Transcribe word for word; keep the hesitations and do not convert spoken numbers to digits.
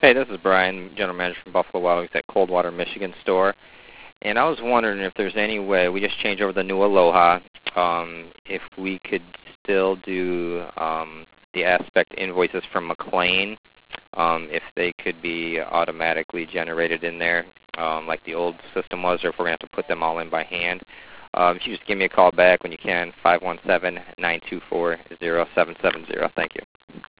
Hey, this is Brian, General Manager from Buffalo Wild Wings at Coldwater, Michigan store. And I was wondering if there's any way, we just changed over the new Aloha, um, if we could still do um, the aspect invoices from McLean, um, if they could be automatically generated in there um, like the old system was, or if we're going to have to put them all in by hand. Um, if you just give me a call back when you can, five one seven, nine two four, zero seven seven zero. Thank you.